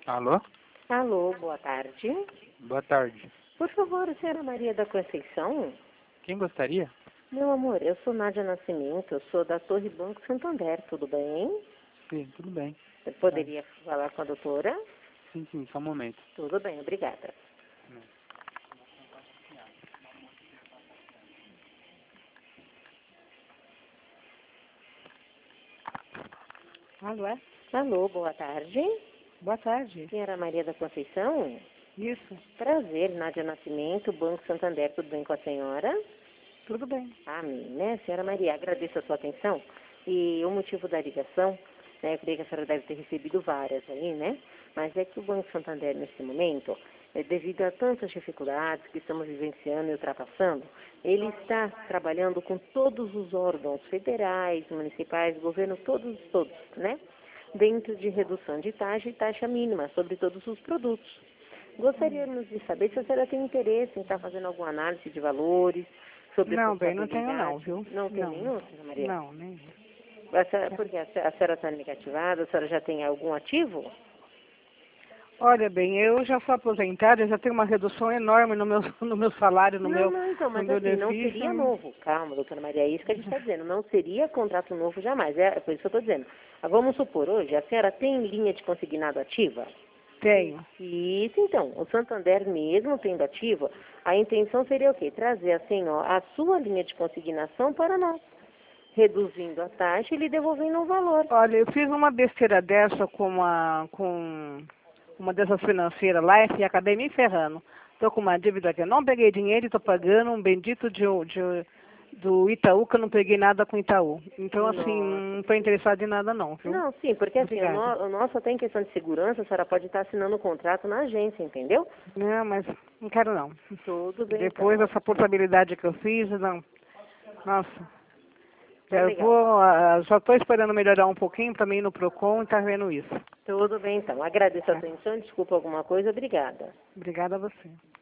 Alô? Alô, boa tarde. Boa tarde. Por favor, a senhora Maria da Conceição? Quem gostaria? Meu amor, eu sou Nádia Nascimento, eu sou da Torre Banco Santander, tudo bem? Sim, tudo bem. Eu poderia falar com a doutora? Sim, só um momento. Tudo bem, obrigada. Alô, é? Alô, boa tarde. Boa tarde. Senhora Maria da Conceição? Isso, Prazer, Nádia Nascimento, Banco Santander, tudo bem com a senhora? tudo bem. Amém, né? Senhora Maria, agradeço a sua atenção e o motivo da ligação, né, eu creio que a senhora deve ter recebido várias aí, né? Mas é que o Banco Santander, nesse momento, devido a tantas dificuldades que estamos vivenciando e ultrapassando, ele está trabalhando com todos os órgãos federais, municipais, governo, todos, né? Dentro de redução de taxa e taxa mínima sobre todos os produtos. Gostaríamos de saber se a senhora tem interesse em estar fazendo alguma análise de valores, sobre Não, bem, não tenho não, portabilidade. viu? Não tem nenhum, senhora Maria? Não, nem. Porque a senhora está negativada, a senhora já tem algum ativo? Olha bem, eu já sou aposentada, eu já tenho uma redução enorme no meu, no meu salário, no meu Então, mas no assim, não benefício. seria novo. Calma, doutora Maria, é isso que a gente está dizendo. Não seria contrato novo jamais. É por isso que eu estou dizendo. Vamos supor, hoje, a senhora tem linha de consignado ativa? Tenho. Isso, então. O Santander, mesmo tendo ativa, a intenção seria o quê? Trazer a senhora, a sua linha de consignação para nós, reduzindo a taxa e lhe devolvendo um valor. Olha, eu fiz uma besteira dessa com uma dessas financeiras lá e acabei me ferrando. Estou com uma dívida que eu não peguei dinheiro e estou pagando um bendito do Itaú, que eu não peguei nada com o Itaú. Então, assim, Nossa. não estou interessada em nada não, viu? Não, sim, porque assim, Obrigada. o nosso até em questão de segurança, a senhora pode estar assinando um contrato na agência, entendeu? Não, mas não quero não. Tudo bem, Depois então. dessa portabilidade que eu fiz, não. Nossa. Tá Eu legal. só estou esperando melhorar um pouquinho para mim ir no Procon e tá vendo isso. Tudo bem, então. Agradeço a Tá? atenção, desculpa alguma coisa, obrigada. Obrigada a você.